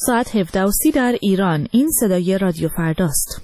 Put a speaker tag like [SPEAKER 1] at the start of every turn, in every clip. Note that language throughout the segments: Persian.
[SPEAKER 1] ساعت 17:30 در ایران. این صدای رادیو فرداست.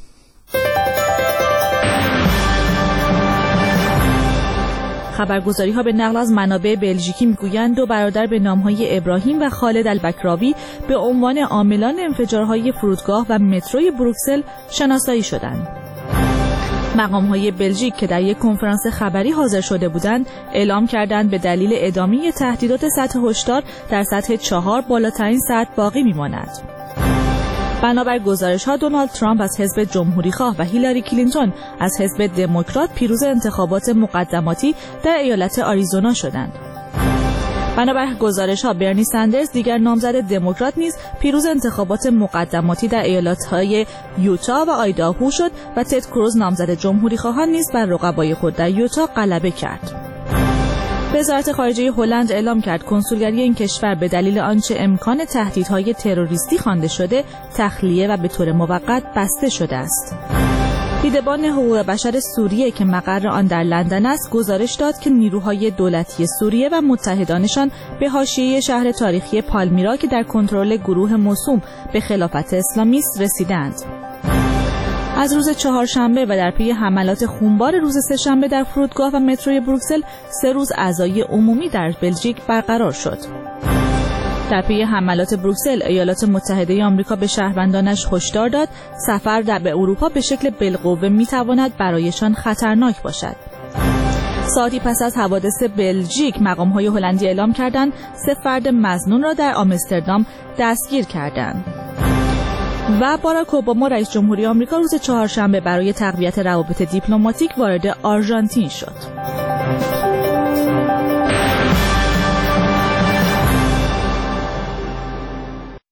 [SPEAKER 1] خبرگزاری‌ها به نقل از منابع بلژیکی میگویند دو برادر به نام‌های ابراهیم و خالد البکراوی به عنوان عاملان انفجارهای فرودگاه و متروی بروکسل شناسایی شدند. مقام‌های بلژیک که در یک کنفرانس خبری حاضر شده بودند، اعلام کردند به دلیل ادامه تهدیدات سطح هشدار در سطح 4 بالاترین سطح باقی می‌ماند. بنابر گزارش‌ها دونالد ترامپ از حزب جمهوری‌خواه و هیلاری کلینتون از حزب دموکرات پیروز انتخابات مقدماتی در ایالت آریزونا شدند. بنابر گزارش‌ها برنی سندرز دیگر نامزد دموکرات نیز پیروز انتخابات مقدماتی در ایالت‌های یوتا و آیداهو شد و تد کروز نامزد جمهوری‌خواهان نیز بر رقبای خود در یوتا غلبه کرد. وزارت خارجه هلند اعلام کرد کنسولگری این کشور به دلیل آنچه امکان تهدیدهای تروریستی خوانده شده تخلیه و به طور موقت بسته شده است. دیدبان حقوق بشر سوریه که مقر آن در لندن است گزارش داد که نیروهای دولتی سوریه و متحدانشان به حاشیه شهر تاریخی پالمیرا که در کنترل گروه موسوم به خلافت اسلامی است رسیدند. از روز چهارشنبه و در پی حملات خونبار روز سه‌شنبه در فرودگاه و متروی بروکسل 3 روز عزای عمومی در بلژیک برقرار شد. در پی حملات بروکسل، ایالات متحده آمریکا به شهروندانش هشدار داد سفر به اروپا به شکل بالقوه میتواند برایشان خطرناک باشد. ساعتی پس از حوادث بلژیک، مقام‌های هلندی اعلام کردند 3 فرد مظنون را در آمستردام دستگیر کردند. و باراک اوباما رئیس جمهوری آمریکا روز چهارشنبه برای تقویت روابط دیپلماتیک وارد آرژانتین شد.